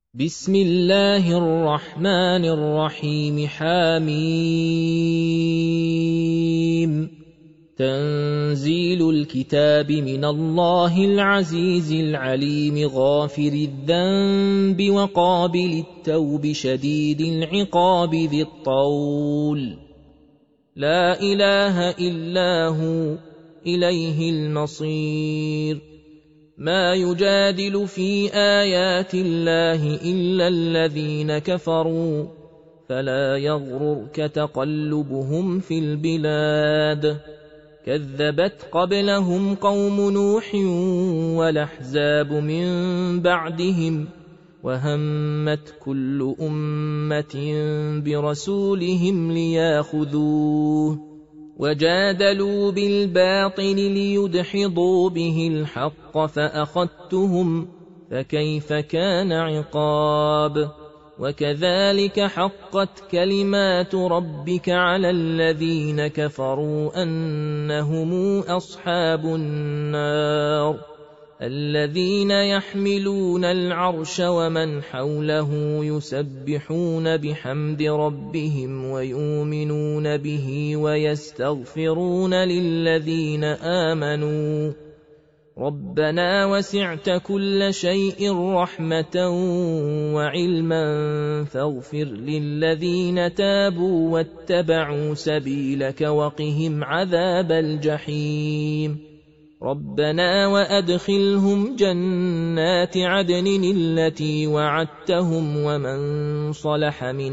بسم الله الرحمن الرحيم. حميم. تنزيل الكتاب من الله العزيز العليم غافر الذنب وقابل التوب شديد العقاب ذي الطول. لا إله إلا هو إليه المصير. ما يجادل في آيات الله إلا الذين كفروا فلا يغررك تقلبهم في البلاد. كذبت قبلهم قوم نوح والأحزاب من بعدهم وهمت كل أمة برسولهم لياخذوه وجادلوا بالباطل ليدحضوا به الحق فأخذتهم فكيف كان عقاب. وكذلك حقت كلمات ربك على الذين كفروا أنهم أصحاب النار الذين يحملون العرش ومن حوله يسبحون بحمد ربهم ويؤمنون به ويستغفرون للذين آمنوا ربنا وسعت كل شيء رحمة وعلما فاغفر للذين تابوا واتبعوا سبيلك وقهم عذاب الجحيم. ربنا وأدخلهم جنات عدن التي وعدتهم ومن صلح من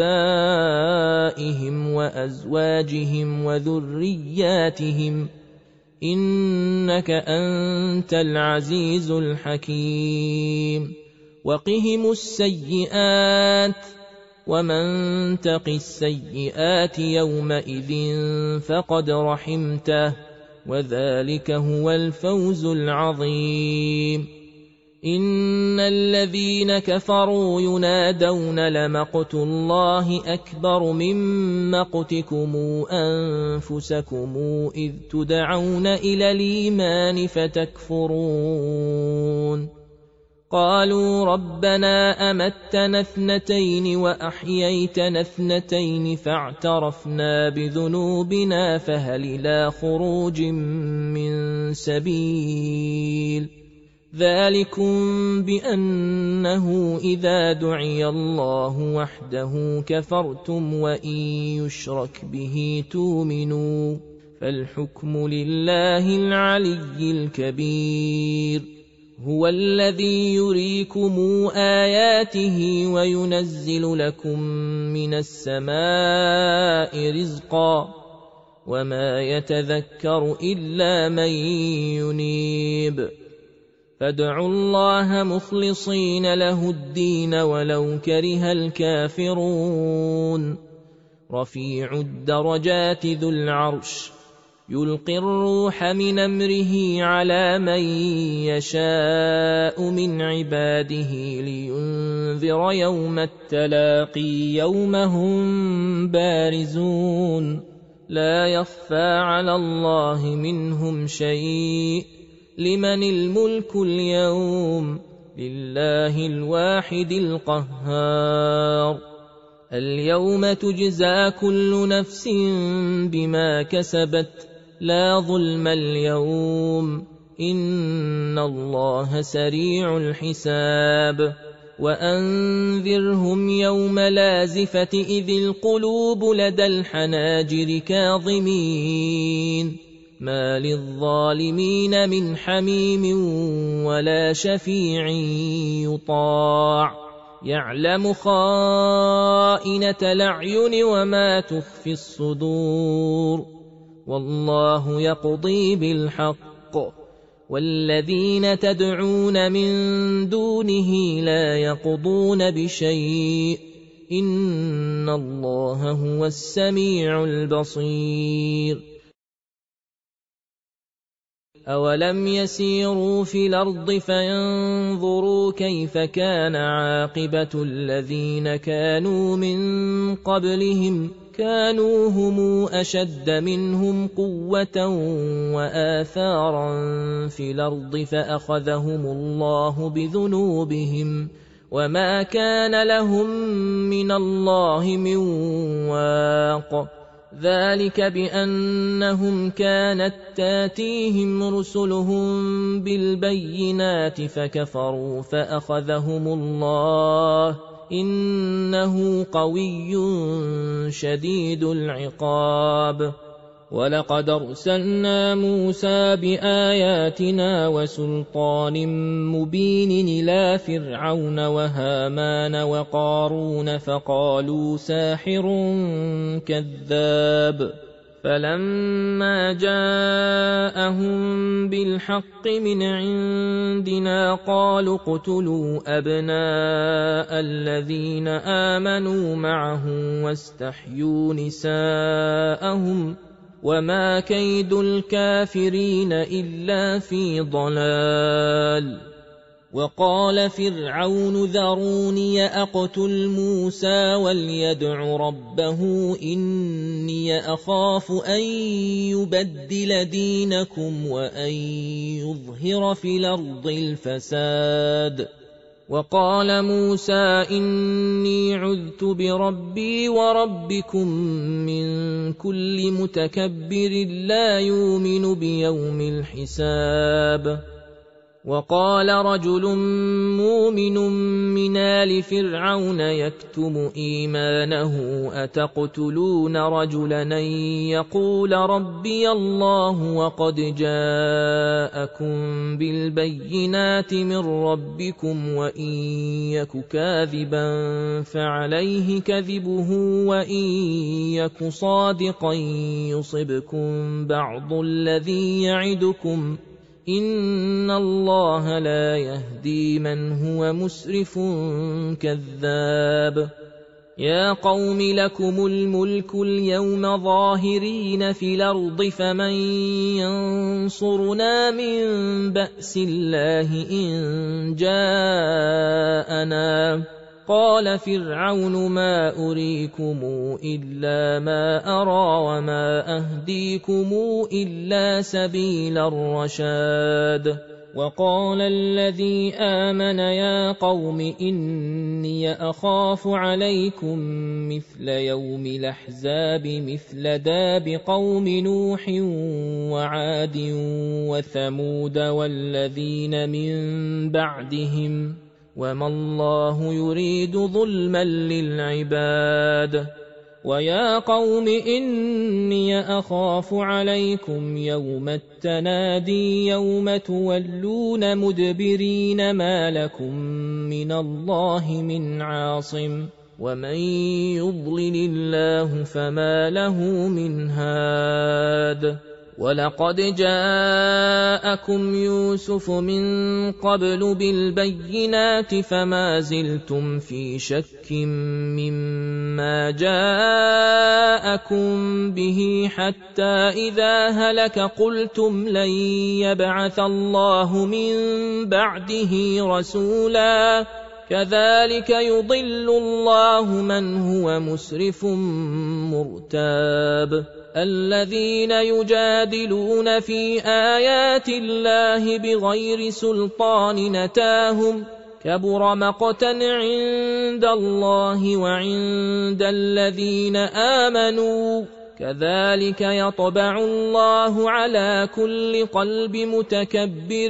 آبائهم وأزواجهم وذرياتهم إنك أنت العزيز الحكيم. وقهم السيئات ومن تق السيئات يومئذ فقد رحمته وذلك هو الفوز العظيم. إن الذين كفروا ينادون لمقت الله أكبر من مقتكم أنفسكم إذ تدعون إلى الإيمان فتكفرون. قالوا ربنا أمتنا اثنتين وأحييتنا اثنتين فاعترفنا بذنوبنا فهل إلى خروج من سبيل. ذلكم بأنه إذا دعي الله وحده كفرتم وإن يشرك به تؤمنوا فالحكم لله العلي الكبير. هو الذي يريكم آياته وينزل لكم من السماء رزقا وما يتذكر إلا من ينيب. فادعوا الله مخلصين له الدين ولو كره الكافرون. رفيع الدرجات ذو العرش يلقي الروح من أمره على من يشاء من عباده لينذر يوم التلاقي يوم هم بارزون لا يخفى على الله منهم شيء. لمن الملك اليوم لله الواحد القهار. اليوم تجزى كل نفس بما كسبت لا ظلم اليوم إن الله سريع الحساب. وأنذرهم يوم لازفة إذ القلوب لدى الحناجر كاظمين ما للظالمين من حميم ولا شفيع يطاع يعلم خائنة الأعين وما تخفي الصدور والله يقضي بالحق والذين تدعون من دونه لا يقضون بشيء إن الله هو السميع البصير. أولم يسيروا في الأرض فينظروا كيف كان عاقبة الذين كانوا من قبلهم كانوا هم أشد منهم قوة وآثارا في الأرض فأخذهم الله بذنوبهم وما كان لهم من الله من واق ذلك بأنهم كانت تاتيهم رسلهم بالبينات فكفروا فأخذهم الله إنه قوي شديد العقاب ولقد أرسلنا موسى بآياتنا وسلطان مبين إلى فرعون وهامان وقارون فقالوا ساحر كذاب فلما جاءهم بالحق من عندنا قالوا اقتلوا أبناء الذين آمنوا معه واستحيوا نساءهم وما كيد الكافرين إلا في ضلال وقال فرعون ذروني أقتل موسى وليدع ربه إني أخاف أن يبدل دينكم وأن يظهر في الأرض الفساد وقال موسى إني عذت بربي وربكم من كل متكبر لا يؤمن بيوم الحساب وقال رجل مؤمن من آل فرعون يكتم إيمانه أتقتلون رجلا يقول ربي الله وقد جاءكم بالبينات من ربكم وإن يك كاذبا فعليه كذبه وإن يك صادقا يصبكم بعض الذي يعدكم إن الله لا يهدي من هو مسرف كذاب يا قوم لكم الملك اليوم ظاهرين في الأرض فمن ينصرنا من بأس الله إن جاءنا قال فرعون ما أريكم إلا ما أرى وما أهديكم إلا سبيل الرشاد وقال الذي آمن يا قوم إني أخاف عليكم مثل يوم الأحزاب مثل داب قوم نوح وعاد وثمود والذين من بعدهم وما الله يريد ظلما للعباد ويا قوم إني أخاف عليكم يوم التنادي يوم تولون مدبرين ما لكم من الله من عاصم ومن يضلل الله فما له من هاد ولقد جاءكم يوسف من قبل بالبينات فما زلتم في شك مما جاءكم به حتى إذا هلك قلتم لن يبعث الله من بعده رسولا كذلك يضل الله من هو مسرف مرتاب الذين يجادلون في آيات الله بغير سلطان أتاهم كبر مقتا عند الله وعند الذين آمنوا كذلك يطبع الله على كل قلب متكبر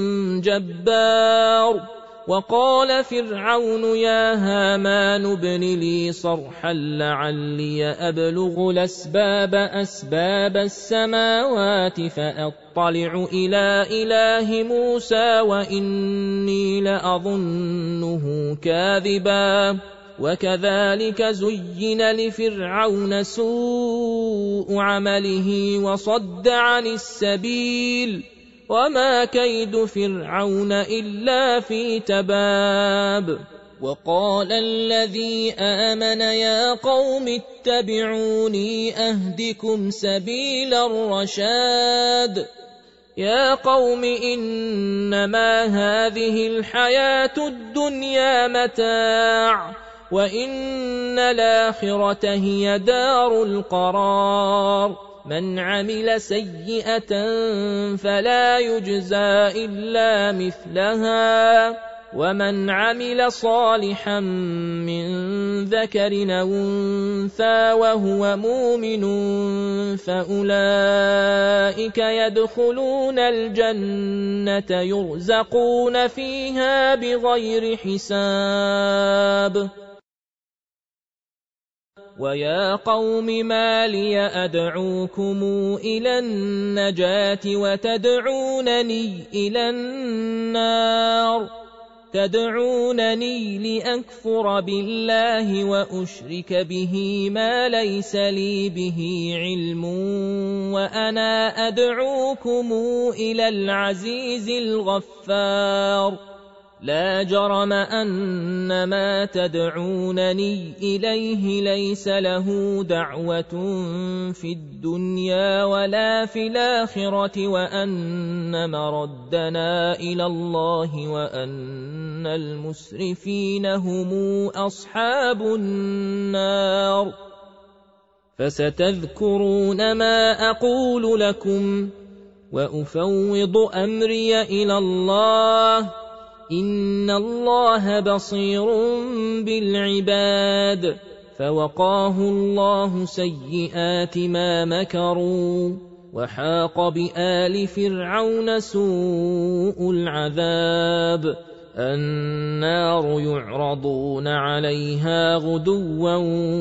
جبار وقال فرعون يا هامان ابن لي صرحا لعلي أبلغ أسباب السماوات فأطلع إلى إله موسى وإني لأظنه كاذبا وكذلك زين لفرعون سوء عمله وصد عن السبيل وما كيد فرعون إلا في تباب وقال الذي آمن يا قوم اتبعوني أهدكم سبيل الرشاد يا قوم إنما هذه الحياة الدنيا متاع وإن الآخرة هي دار القرار من عمل سيئة فلا يجزى إلا مثلها ومن عمل صالحا من ذكر أو أنثى وهو مؤمن فأولئك يدخلون الجنة يرزقون فيها بغير حساب. ويا قوم ما لي أدعوكم إلى النجاة وتدعونني إلى النار تدعونني لأكفر بالله وأشرك به ما ليس لي به علم وأنا أدعوكم إلى العزيز الغفار. لا جرم أن ما تدعونني إليه ليس له دعوة في الدنيا ولا في الآخرة وأن مردنا إلى الله وأن المسرفين هم أصحاب النار. فستذكرون ما أقول لكم وأفوض أمري إلى الله إن الله بصير بالعباد. فوقاه الله سيئات ما مكروا وحاق بآل فرعون سوء العذاب. النار يعرضون عليها غدوا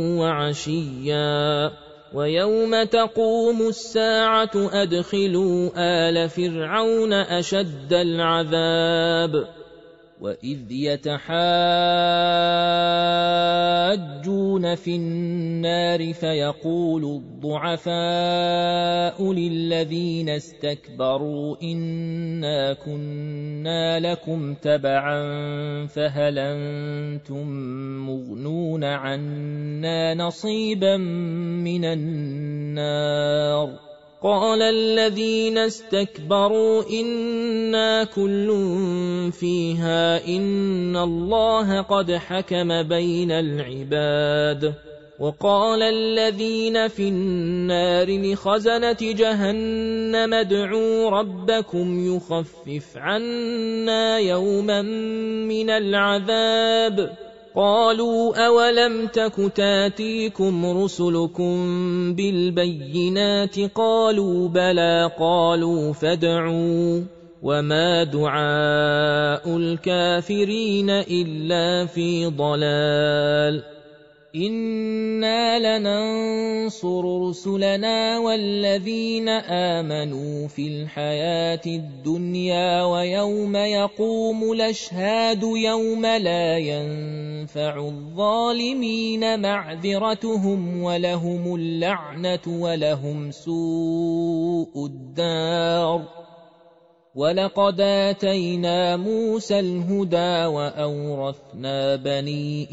وعشيا ويوم تقوم الساعة أدخلوا آل فرعون أشد العذاب. وإذ يتحاجون في النار فيقول الضعفاء للذين استكبروا إنا كنا لكم تبعا فهل أنتم مغنون عنا نصيبا من النار. قال الذين استكبروا إنا كل فيها إن الله قد حكم بين العباد. وقال الذين في النار لخزنة جهنم ادعوا ربكم يخفف عنا يوما من العذاب. قالوا أولم تك تاتيكم رسلكم بالبينات قالوا بلى قالوا فادعوا وما دعاء الكافرين إلا في ضلال. إنا لننصر رسلنا والذين آمنوا في الحياة الدنيا ويوم يقوم الأشهاد يوم لا ينفع الظالمين معذرتهم ولهم اللعنة ولهم سوء الدار. ولقد آتينا موسى الهدى وأورثنا بني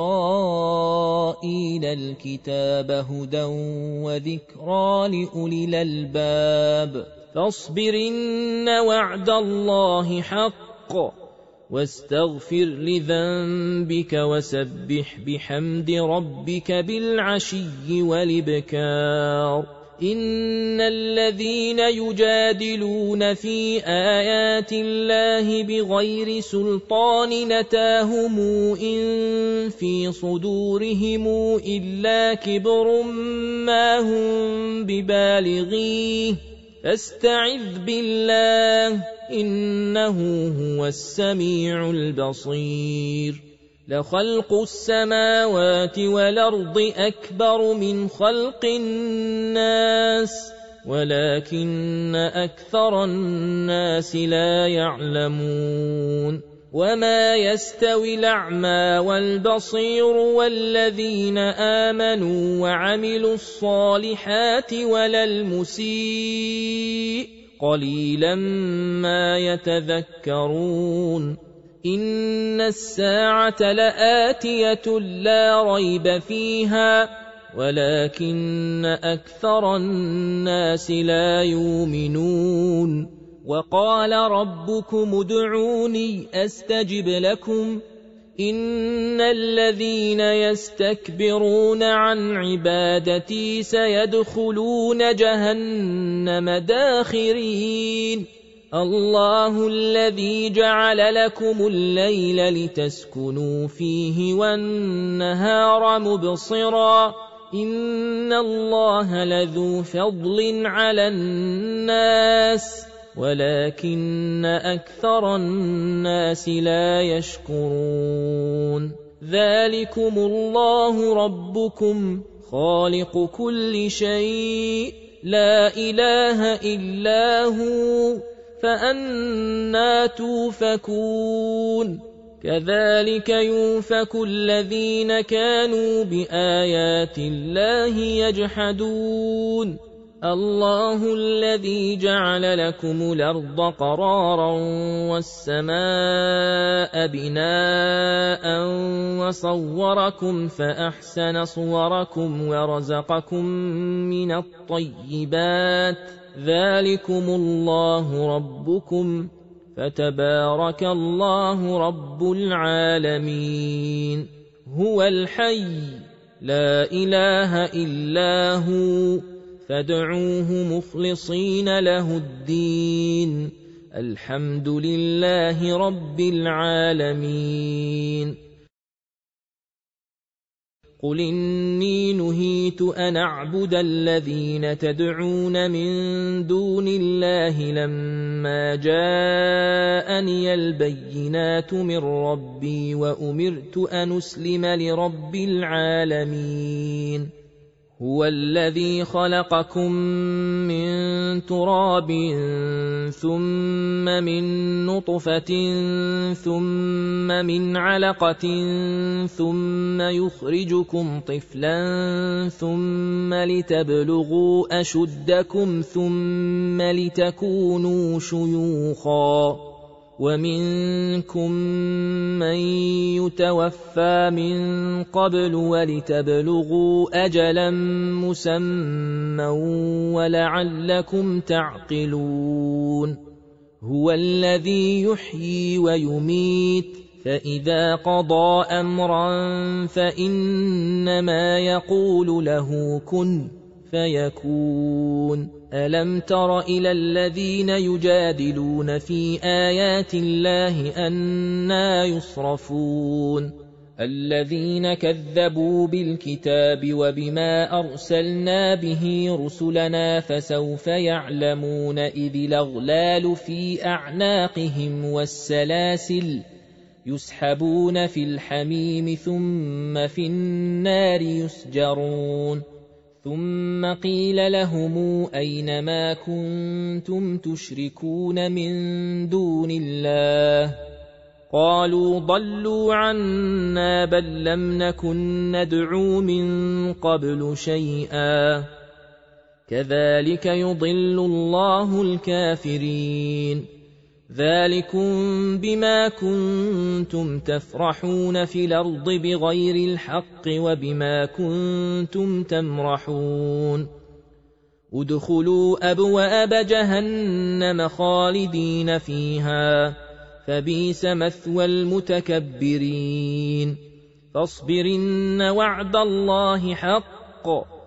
إسرائيل الكتاب هدى وذكرى لأولي الألباب. فاصبر إن وعد الله حق واستغفر لذنبك وسبح بحمد ربك بالعشي والإبكار. إن الذين يجادلون في آيات الله بغير سلطان نتاهم إن في صدورهم إلا كبر ما هم ببالغيه فاستعذ بالله إنه هو السميع البصير. لخلق السماوات والأرض أكبر من خلق الناس ولكن أكثر الناس لا يعلمون. وما يستوي الأعمى والبصير والذين آمنوا وعملوا الصالحات ولا المسيء قليلا ما يتذكرون. إن الساعة لآتية لا ريب فيها ولكن أكثر الناس لا يؤمنون. وقال ربكم ادعوني أستجب لكم إن الذين يستكبرون عن عبادتي سيدخلون جهنم داخرين. الله الذي جعل لكم الليل لتسكنوا فيه والنهار مبصرا إن الله لذو فضل على الناس ولكن أكثر الناس لا يشكرون ذلكم الله ربكم خالق كل شيء لا إله إلا هو فأنى توفكون كذلك يؤفك الذين كانوا بآيات الله يجحدون الله الذي جعل لكم الأرض قرارا والسماء بناء وصوركم فأحسن صوركم ورزقكم من الطيبات ذلكم الله ربكم فتبارك الله رب العالمين هو الحي لا إله إلا هو فادعوه مخلصين له الدين الحمد لله رب العالمين قل إني نهيت أن أعبد الذين تدعون من دون الله لما جاءني البينات من ربي وأمرت أن أسلم لرب العالمين هو الذي خلقكم من تراب ثم من نطفة ثم من علقة ثم يخرجكم طفلا ثم لتبلغوا أشدكم ثم لتكونوا شيوخا ومنكم من يتوفى من قبل ولتبلغوا أجلا مسمى ولعلكم تعقلون هو الذي يحيي ويميت فإذا قضى أمرا فإنما يقول له كن فيكون ألم تر إلى الذين يجادلون في آيات الله أنى يصرفون الذين كذبوا بالكتاب وبما أرسلنا به رسلنا فسوف يعلمون إذ الأغلال في أعناقهم والسلاسل يسحبون في الحميم ثم في النار يسجرون ثم قيل لهم أين ما كنتم تشركون من دون الله قالوا ضلوا عنا بل لم نكن ندعو من قبل شيئا كذلك يضل الله الكافرين ذلكم بما كنتم تفرحون في الأرض بغير الحق وبما كنتم تمرحون ادخلوا أبواب جهنم خالدين فيها فبئس مثوى المتكبرين فاصبر إن وعد الله حق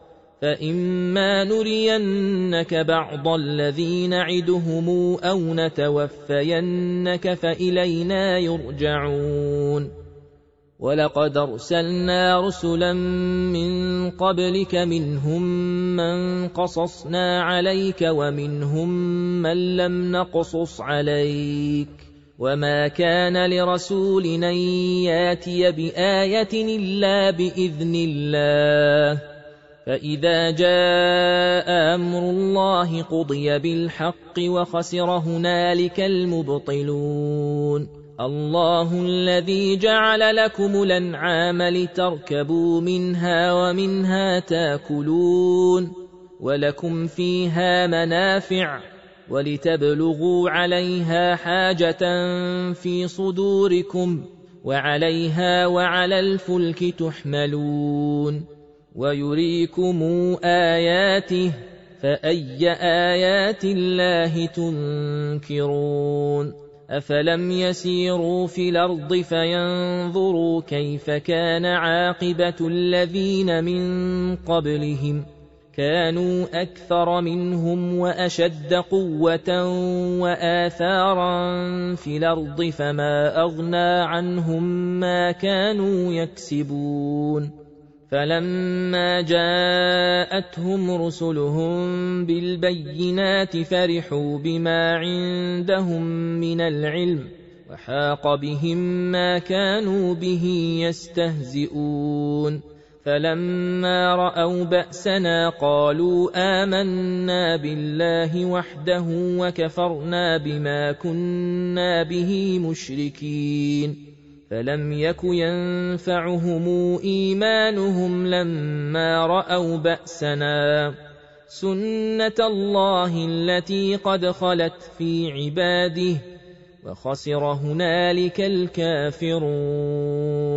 فإما نرينك بعض الذي نعدهم أو نتوفينك فإلينا يرجعون ولقد أرسلنا رسلا من قبلك منهم من قصصنا عليك ومنهم من لم نقصص عليك وما كان لرسول أن ياتي بآية إلا بإذن الله فإذا جاء أمر الله قضي بالحق وخسر هنالك المبطلون الله الذي جعل لكم الأنعام لتركبوا منها ومنها تاكلون ولكم فيها منافع ولتبلغوا عليها حاجة في صدوركم وعليها وعلى الفلك تحملون ويريكم آياته فأي آيات الله تنكرون أفلم يسيروا في الأرض فينظروا كيف كان عاقبة الذين من قبلهم كانوا أكثر منهم وأشد قوة وآثارا في الأرض فما أغنى عنهم ما كانوا يكسبون فلما جاءتهم رسلهم بالبينات فرحوا بما عندهم من العلم وحاق بهم ما كانوا به يستهزئون فلما رأوا بأسنا قالوا آمنا بالله وحده وكفرنا بما كنا به مشركين فلم يك ينفعهم إيمانهم لما رأوا بأسنا سنة الله التي قد خلت في عباده وخسر هنالك الكافرون